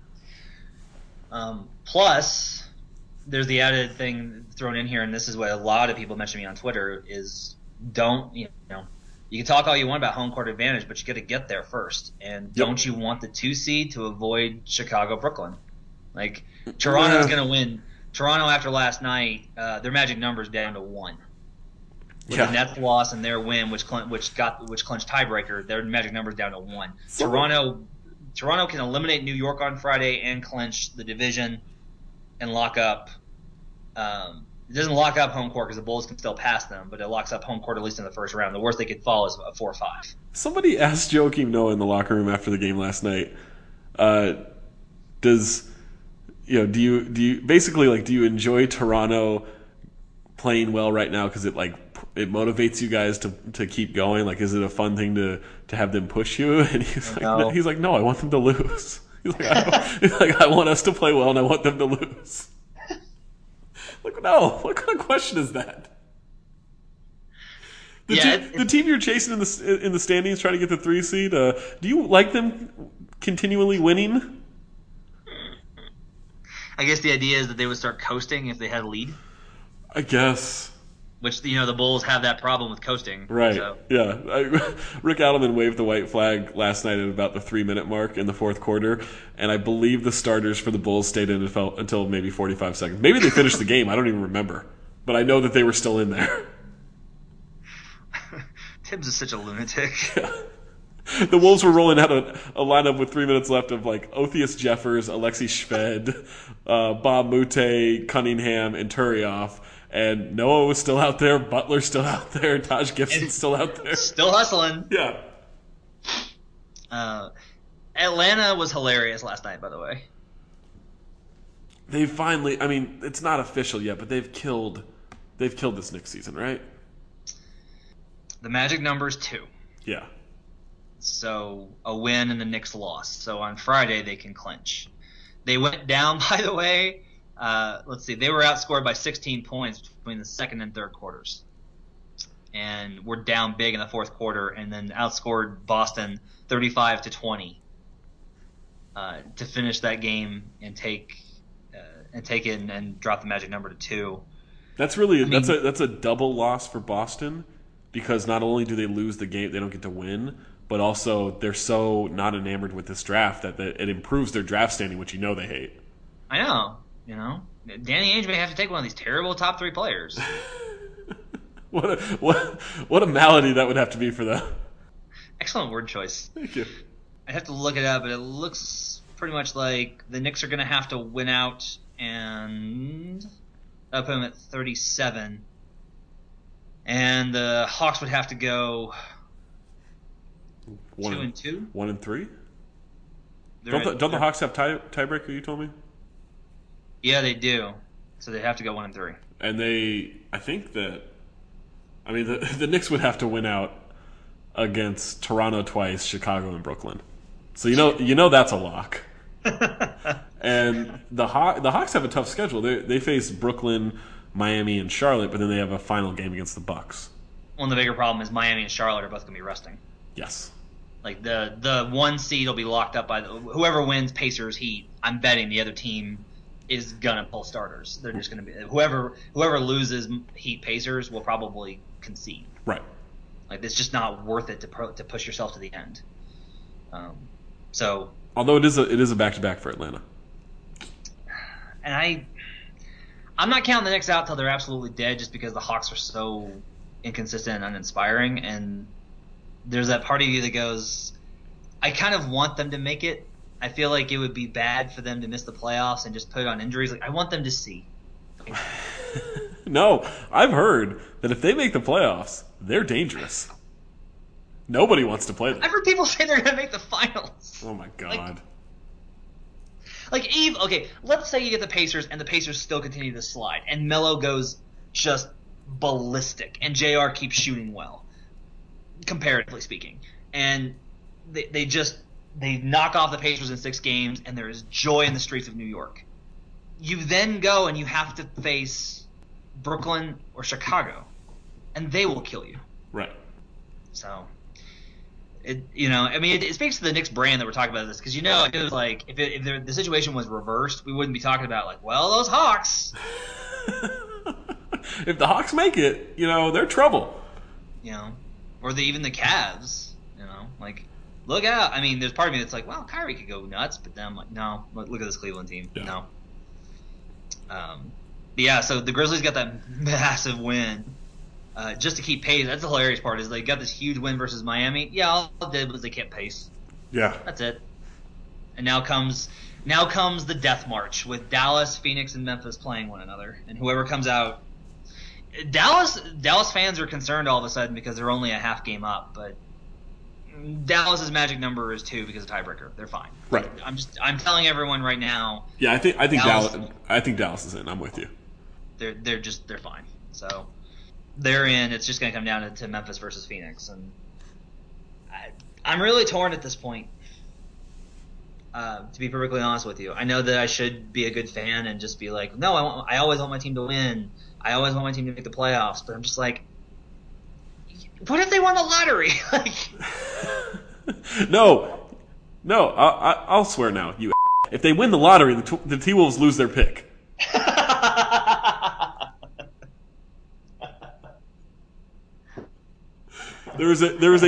[SPEAKER 2] Plus, there's the added thing thrown in here, and this is what a lot of people mention me on Twitter, is you can talk all you want about home court advantage, but you got to get there first. And don't you want the 2 seed to avoid Chicago, Brooklyn? Like Toronto's going to win. Toronto after last night, their magic number's down to 1. With the Nets loss and their win, which clinched tiebreaker, their magic number's down to 1. Toronto can eliminate New York on Friday and clinch the division and lock up. It doesn't lock up home court because the Bulls can still pass them, but it locks up home court at least in the first round. The worst they could fall is a 4-5.
[SPEAKER 1] Somebody asked Joakim Noah in the locker room after the game last night, do you enjoy Toronto playing well right now because it motivates you guys to keep going? Like, is it a fun thing to have them push you? And he's like, no, I want them to lose. He's like, I want us to play well and I want them to lose. Like, no, what kind of question is that? The team you're chasing in the standings, trying to get the 3 seed. Do you like them continually winning?
[SPEAKER 2] I guess the idea is that they would start coasting if they had a lead.
[SPEAKER 1] I guess.
[SPEAKER 2] Which, the Bulls have that problem with coasting.
[SPEAKER 1] Right.
[SPEAKER 2] So.
[SPEAKER 1] Yeah. Rick Adelman waved the white flag last night at about the 3-minute mark in the fourth quarter, and I believe the starters for the Bulls stayed in until maybe 45 seconds. Maybe they finished the game. I don't even remember. But I know that they were still in there.
[SPEAKER 2] Tibbs is such a lunatic.
[SPEAKER 1] Yeah. The Wolves were rolling out a lineup with 3 minutes left of like Othius Jeffers, Alexi Shved, Bob Mute, Cunningham, and Turioff. And Noah was still out there, Butler's still out there, Taj Gibson's still out there.
[SPEAKER 2] Still hustling.
[SPEAKER 1] Yeah.
[SPEAKER 2] Atlanta was hilarious last night, by the way.
[SPEAKER 1] They finally, I mean, it's not official yet, but they've killed this Knicks season, right?
[SPEAKER 2] The magic number is 2.
[SPEAKER 1] Yeah.
[SPEAKER 2] So a win and the Knicks lost. So on Friday they can clinch. They went down, by the way. Let's see. They were outscored by 16 points between the second and third quarters, and were down big in the fourth quarter, and then outscored Boston 35-20 to finish that game and take it and drop the magic number to 2.
[SPEAKER 1] That's really that's a double loss for Boston, because not only do they lose the game, they don't get to win, but also they're so not enamored with this draft that it improves their draft standing, which they hate.
[SPEAKER 2] I know. Danny Ainge may have to take one of these terrible top 3 players.
[SPEAKER 1] What a malady that would have to be for them.
[SPEAKER 2] Excellent word choice.
[SPEAKER 1] Thank you.
[SPEAKER 2] I'd have to look it up, but it looks pretty much like the Knicks are going to have to win out, and that'll put them at 37. And the Hawks would have to go 2-2.
[SPEAKER 1] 1-3. Don't the Hawks have tiebreaker? You told me.
[SPEAKER 2] Yeah, they do. So they have to go 1-3.
[SPEAKER 1] And I think that, I mean, the Knicks would have to win out against Toronto twice, Chicago, and Brooklyn. So that's a lock. And the Hawks have a tough schedule. They face Brooklyn, Miami, and Charlotte, but then they have a final game against the Bucks.
[SPEAKER 2] Well, the bigger problem is Miami and Charlotte are both going to be resting.
[SPEAKER 1] Yes. Like
[SPEAKER 2] the 1 seed will be locked up by whoever wins Pacers Heat. I'm betting the other team is gonna pull starters. They're just gonna be whoever loses Heat Pacers will probably concede.
[SPEAKER 1] Right.
[SPEAKER 2] Like it's just not worth it to push yourself to the end. So
[SPEAKER 1] although it is a back-to-back for Atlanta.
[SPEAKER 2] And I'm not counting the Knicks out till they're absolutely dead, just because the Hawks are so inconsistent and uninspiring. And there's that part of you that goes, I kind of want them to make it. I feel like it would be bad for them to miss the playoffs and just put it on injuries. Like I want them to see.
[SPEAKER 1] No, I've heard that if they make the playoffs, they're dangerous. Nobody wants to play them.
[SPEAKER 2] I've heard people say they're going to make the finals.
[SPEAKER 1] Oh my god.
[SPEAKER 2] Like Eve, okay, let's say you get the Pacers and the Pacers still continue to slide and Melo goes just ballistic and JR keeps shooting well, comparatively speaking. And they knock off the Pacers in 6 games, and there is joy in the streets of New York. You then go and you have to face Brooklyn or Chicago, and they will kill you.
[SPEAKER 1] Right.
[SPEAKER 2] So, it speaks to the Knicks brand that we're talking about this, because it was like if the situation was reversed, we wouldn't be talking about like, well, those Hawks.
[SPEAKER 1] If the Hawks make it, they're trouble.
[SPEAKER 2] Or even the Cavs. Look out. I mean, there's part of me that's like, well, Kyrie could go nuts, but then I'm like, no, look at this Cleveland team. Yeah. No. So the Grizzlies got that massive win just to keep pace. That's the hilarious part is they got this huge win versus Miami. Yeah, all they did was they kept pace.
[SPEAKER 1] Yeah.
[SPEAKER 2] That's it. And now comes the death march with Dallas, Phoenix, and Memphis playing one another. And whoever comes out – Dallas fans are concerned all of a sudden because they're only a half game up, but – Dallas's magic number is 2 because of tiebreaker. They're fine.
[SPEAKER 1] Right.
[SPEAKER 2] I'm telling everyone right now.
[SPEAKER 1] Yeah, I think Dallas is in. I'm with you.
[SPEAKER 2] They're fine. So they're in. It's just going to come down to Memphis versus Phoenix, and I'm really torn at this point. To be perfectly honest with you, I know that I should be a good fan and just be like, no, I always want my team to win. I always want my team to make the playoffs. But I'm just like, what if they won the lottery? Like,
[SPEAKER 1] No, I'll swear now. If they win the lottery, the T-Wolves lose their pick. There is a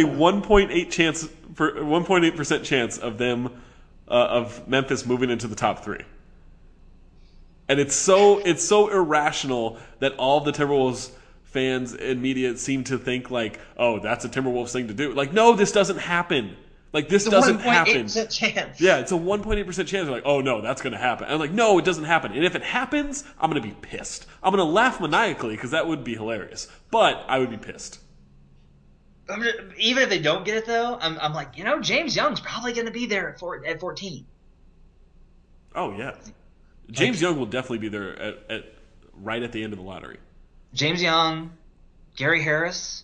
[SPEAKER 1] 1.8% chance of them of Memphis moving into the top 3. And it's so irrational that all the Timberwolves fans and media seem to think like, oh, that's a Timberwolves thing to do. Like, no, this doesn't happen. Like, this doesn't happen.
[SPEAKER 2] 1.8% chance.
[SPEAKER 1] Yeah, it's a 1.8% chance. They're like, oh, no, that's going to happen. And I'm like, no, it doesn't happen. And if it happens, I'm going to be pissed. I'm going to laugh maniacally because that would be hilarious. But I would be pissed.
[SPEAKER 2] Even if they don't get it, though, I'm like, James Young's probably going to be there at 14.
[SPEAKER 1] Oh, yeah. James Young will definitely be there right at the end of the lottery.
[SPEAKER 2] James Young, Gary Harris.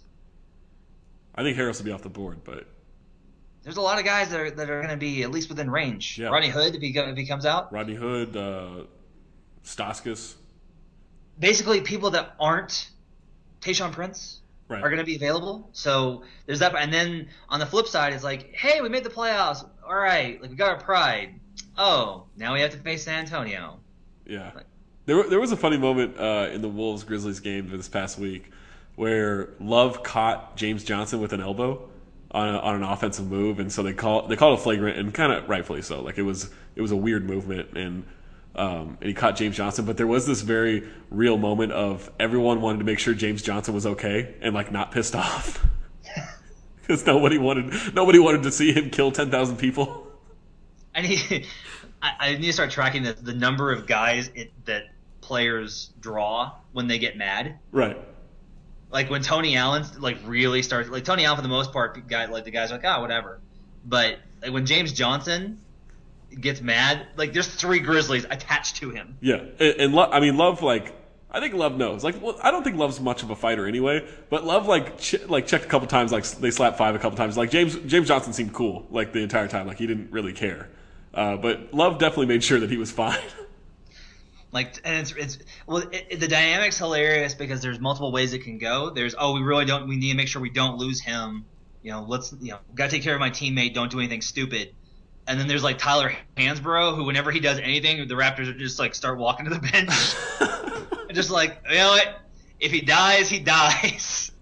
[SPEAKER 1] I think Harris will be off the board, but
[SPEAKER 2] there's a lot of guys that are going to be at least within range.
[SPEAKER 1] Yeah.
[SPEAKER 2] Rodney Hood, if he comes out.
[SPEAKER 1] Rodney Hood, Stauskas.
[SPEAKER 2] Basically, people that aren't Tayshaun Prince are going to be available. So there's that. And then on the flip side, it's like, hey, we made the playoffs. All right, like we got our pride. Oh, now we have to face San Antonio.
[SPEAKER 1] Yeah. There was a funny moment in the Wolves-Grizzlies game this past week where Love caught James Johnson with an elbow on an offensive move, and so they called it a flagrant, and kind of rightfully so. Like it was a weird movement, and he caught James Johnson. But there was this very real moment of everyone wanted to make sure James Johnson was okay and like not pissed off because nobody wanted to see him kill 10,000 people.
[SPEAKER 2] I need to start tracking the number of guys that players draw when they get mad.
[SPEAKER 1] Right.
[SPEAKER 2] Like when Tony Allen really starts, like Tony Allen for the most part, the guys are like, whatever. But like when James Johnson gets mad, like there's 3 Grizzlies attached to him.
[SPEAKER 1] Yeah, and Love, like I think Love knows. Like, well, I don't think Love's much of a fighter anyway, but Love checked a couple times, like they slapped 5 a couple times. Like James Johnson seemed cool like the entire time, like he didn't really care. But Love definitely made sure that he was fine.
[SPEAKER 2] Like, and the dynamic's hilarious because there's multiple ways it can go. There's, we need to make sure we don't lose him. Gotta take care of my teammate. Don't do anything stupid. And then there's like Tyler Hansbrough, who whenever he does anything, the Raptors are just like start walking to the bench. And just like, you know what? If he dies, he dies.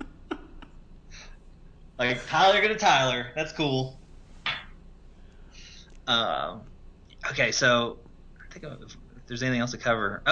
[SPEAKER 2] Like Tyler gonna Tyler. That's cool. Okay, so I think if there's anything else to cover.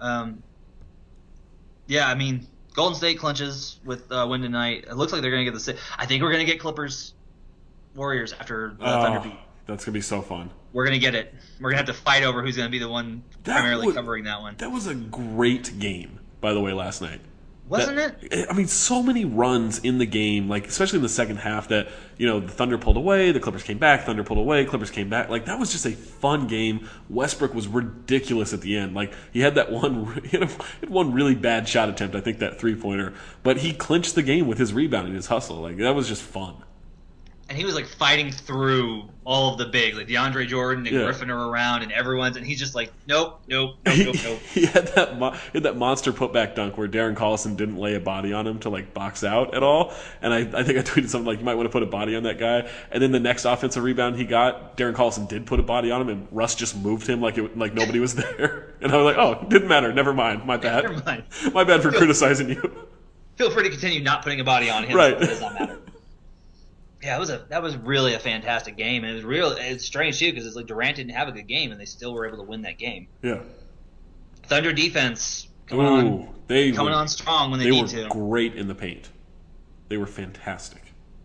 [SPEAKER 2] Yeah, I mean, Golden State clinches with win tonight. It looks like they're going to get I think we're going to get Clippers Warriors after Thunder beat.
[SPEAKER 1] That's going to be so fun.
[SPEAKER 2] We're going to get it. We're going to have to fight over who's going to be the one primarily covering that one.
[SPEAKER 1] That was a great game, by the way, last night.
[SPEAKER 2] Wasn't it?
[SPEAKER 1] I mean, so many runs in the game, like especially in the second half that, the Thunder pulled away, the Clippers came back, Thunder pulled away, Clippers came back. Like, that was just a fun game. Westbrook was ridiculous at the end. Like, he had one really bad shot attempt, I think that three-pointer, but he clinched the game with his rebound and his hustle. Like, that was just fun.
[SPEAKER 2] And he was like fighting through all of the bigs, like DeAndre Jordan and Griffin are around, and and he's just like, nope.
[SPEAKER 1] He had that monster putback dunk where Darren Collison didn't lay a body on him to like box out at all, and I think I tweeted something like, you might want to put a body on that guy. And then the next offensive rebound he got, Darren Collison did put a body on him, and Russ just moved him like nobody was there. And I was like, oh, didn't matter, never mind, my bad, my bad for criticizing you.
[SPEAKER 2] Feel free to continue not putting a body on him.
[SPEAKER 1] Right,
[SPEAKER 2] it does not matter. Yeah, that was really a fantastic game, and it's strange too because it's like Durant didn't have a good game, and they still were able to win that game.
[SPEAKER 1] Yeah.
[SPEAKER 2] Thunder defense coming on strong when they need to.
[SPEAKER 1] They were great in the paint. They were fantastic.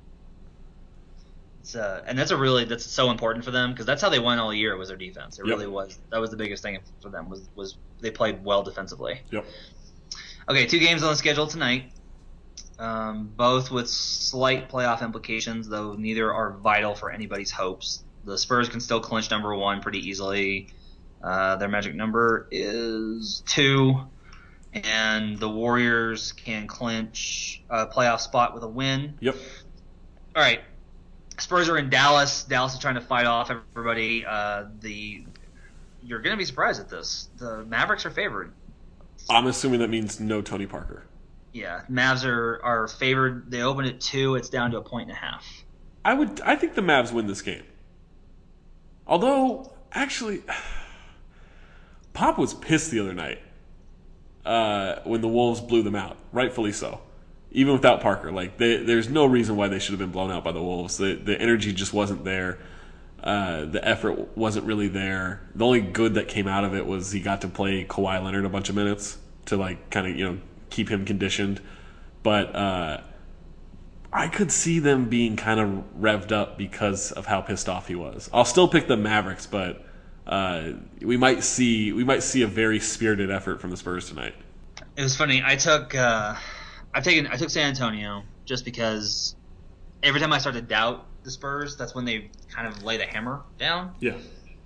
[SPEAKER 2] And that's so important for them because that's how they won all year was their defense. It really was. That was the biggest thing for them was they played well defensively.
[SPEAKER 1] Yep.
[SPEAKER 2] Okay, 2 games on the schedule tonight. Both with slight playoff implications, though neither are vital for anybody's hopes. The Spurs can still clinch number 1 pretty easily. Their magic number is 2. And the Warriors can clinch a playoff spot with a win.
[SPEAKER 1] Yep.
[SPEAKER 2] All right. Spurs are in Dallas. Dallas is trying to fight off everybody. You're going to be surprised at this. The Mavericks are favored.
[SPEAKER 1] I'm assuming that means no Tony Parker.
[SPEAKER 2] Yeah, Mavs are favored. They opened at 2. It's down to 1.5.
[SPEAKER 1] I think the Mavs win this game. Although, actually, Pop was pissed the other night when the Wolves blew them out. Rightfully so. Even without Parker. Like, there's no reason why they should have been blown out by the Wolves. The energy just wasn't there. The effort wasn't really there. The only good that came out of it was he got to play Kawhi Leonard a bunch of minutes to, like, kind of, keep him conditioned. But I could see them being kind of revved up because of how pissed off he was. I'll still pick the Mavericks, but we might see a very spirited effort from the Spurs tonight.
[SPEAKER 2] It was funny. I took San Antonio just because every time I start to doubt the Spurs, that's when they kind of lay the hammer down.
[SPEAKER 1] Yeah.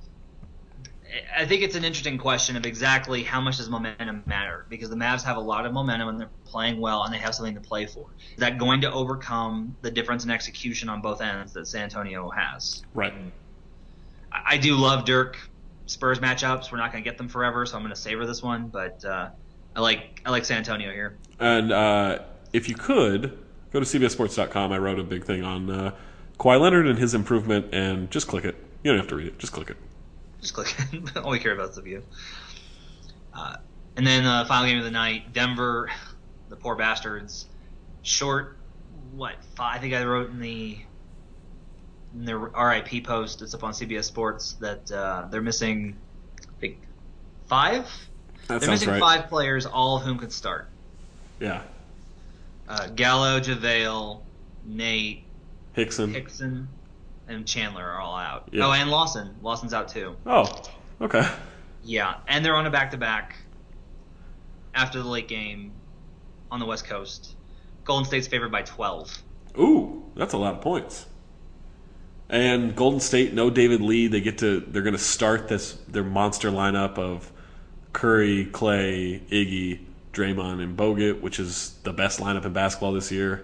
[SPEAKER 2] I think it's an interesting question of exactly how much does momentum matter, because the Mavs have a lot of momentum and they're playing well and they have something to play for. Is that going to overcome the difference in execution on both ends that San Antonio has?
[SPEAKER 1] Right.
[SPEAKER 2] I do love Dirk Spurs matchups. We're not going to get them forever, so I'm going to savor this one. But I like San Antonio here.
[SPEAKER 1] And if you could go to CBSSports.com, I wrote a big thing on Kawhi Leonard and his improvement, and just click it. You don't have to read it. Just click it.
[SPEAKER 2] Just click it. All we care about is the view. And then final game of the night, Denver, the poor bastards, short. What? 5? I think I wrote in their RIP post. It's up on CBS Sports that they're missing, I think, 5.
[SPEAKER 1] That
[SPEAKER 2] they're
[SPEAKER 1] sounds
[SPEAKER 2] missing
[SPEAKER 1] right.
[SPEAKER 2] 5 players, all of whom could start.
[SPEAKER 1] Yeah.
[SPEAKER 2] Gallo, JaVale, Nate,
[SPEAKER 1] Hickson,
[SPEAKER 2] and Chandler are all out.
[SPEAKER 1] Yeah.
[SPEAKER 2] Oh, and Lawson. Lawson's out too.
[SPEAKER 1] Oh, okay.
[SPEAKER 2] Yeah, and they're on a back-to-back after the late game on the West Coast. Golden State's favored by 12.
[SPEAKER 1] Ooh, that's a lot of points. And Golden State, no David Lee. They're going to start their monster lineup of Curry, Clay, Iggy, Draymond, and Bogut, which is the best lineup in basketball this year.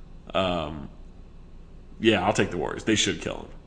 [SPEAKER 1] Yeah, I'll take the Warriors. They should kill them.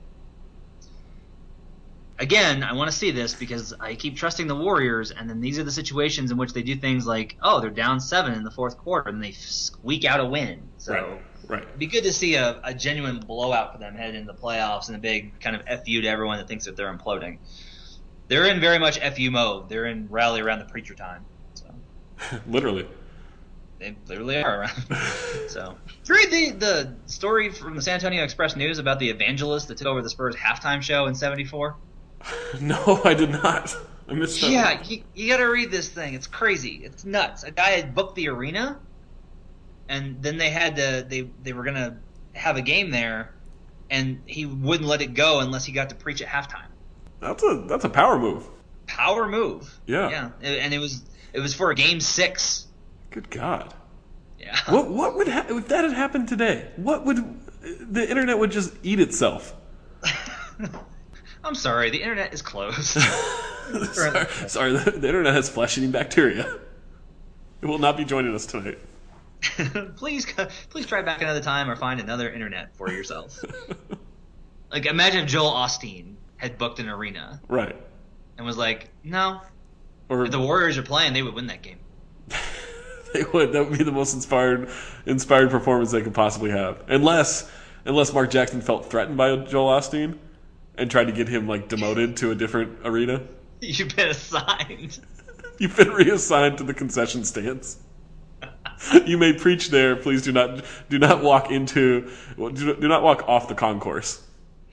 [SPEAKER 2] Again, I want to see this because I keep trusting the Warriors, and then these are the situations in which they do things like, oh, they're down 7 in the fourth quarter, and they squeak out a win. So
[SPEAKER 1] Right.
[SPEAKER 2] it'd be good to see a genuine blowout for them heading into the playoffs and a big kind of FU to everyone that thinks that they're imploding. They're in very much FU mode. They're in rally around the preacher time. So
[SPEAKER 1] Literally.
[SPEAKER 2] they literally are around. So, did you read the story from the San Antonio Express News about the evangelist that took over the Spurs halftime show in '74?
[SPEAKER 1] No, I did not. I missed that.
[SPEAKER 2] Yeah, you got to read this thing. It's crazy. It's nuts. A guy had booked the arena, and then they were gonna have a game there, and he wouldn't let it go unless he got to preach at halftime.
[SPEAKER 1] That's a power move.
[SPEAKER 2] Power move.
[SPEAKER 1] Yeah.
[SPEAKER 2] And it was for a game 6.
[SPEAKER 1] Good God.
[SPEAKER 2] Yeah.
[SPEAKER 1] What would if that had happened today? The internet would just eat itself.
[SPEAKER 2] I'm sorry, the internet is closed.
[SPEAKER 1] Sorry, the internet has flesh-eating bacteria. It will not be joining us tonight.
[SPEAKER 2] Please try back another time or find another internet for yourself. Like, imagine if Joel Osteen had booked an arena.
[SPEAKER 1] Right.
[SPEAKER 2] And was like, no.
[SPEAKER 1] Or
[SPEAKER 2] If the Warriors are playing, they would win that game.
[SPEAKER 1] they would. That would be the most inspired performance they could possibly have. Unless Mark Jackson felt threatened by Joel Osteen and tried to get him demoted to a different arena.
[SPEAKER 2] You've been assigned.
[SPEAKER 1] You've been reassigned to the concession stands. You may preach there. Please do not walk off the concourse.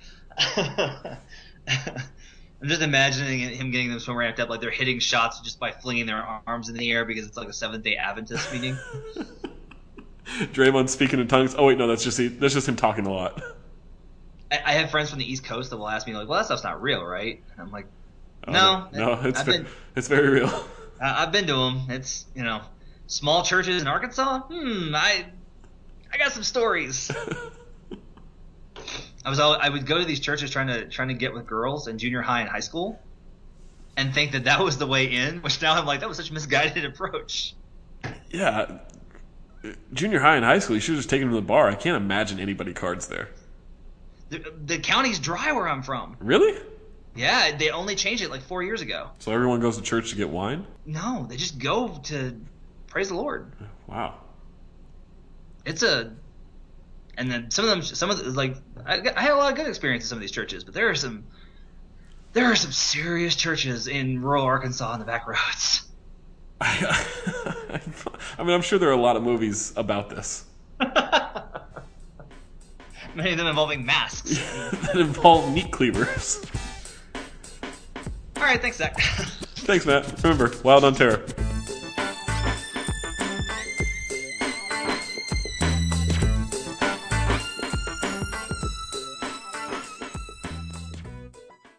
[SPEAKER 2] I'm just imagining him getting them so ramped up, like they're hitting shots just by flinging their arms in the air because it's like a Seventh-day Adventist meeting.
[SPEAKER 1] Draymond speaking in tongues. Oh wait, no, that's just him talking a lot.
[SPEAKER 2] I have friends from the East Coast that will ask me like, "Well, that stuff's not real, right?" And I'm like,
[SPEAKER 1] "No, it's very real."
[SPEAKER 2] I've been to them. It's small churches in Arkansas. I got some stories. I would go to these churches trying to get with girls in junior high and high school, and think that was the way in. Which now I'm like, that was such a misguided approach.
[SPEAKER 1] Yeah, junior high and high school, you should have just taken them to the bar. I can't imagine anybody cards there.
[SPEAKER 2] The county's dry where I'm from.
[SPEAKER 1] Really?
[SPEAKER 2] Yeah, they only changed it like 4 years ago.
[SPEAKER 1] So everyone goes to church to get wine?
[SPEAKER 2] No, they just go to praise the Lord.
[SPEAKER 1] Wow.
[SPEAKER 2] And then some of the, like I had a lot of good experience in some of these churches, but there are some serious churches in rural Arkansas on the back roads.
[SPEAKER 1] I mean, I'm sure there are a lot of movies about this.
[SPEAKER 2] Many of them involving masks.
[SPEAKER 1] That involve meat cleavers.
[SPEAKER 2] All right, thanks, Zach.
[SPEAKER 1] Thanks, Matt. Remember, Wild on Terror.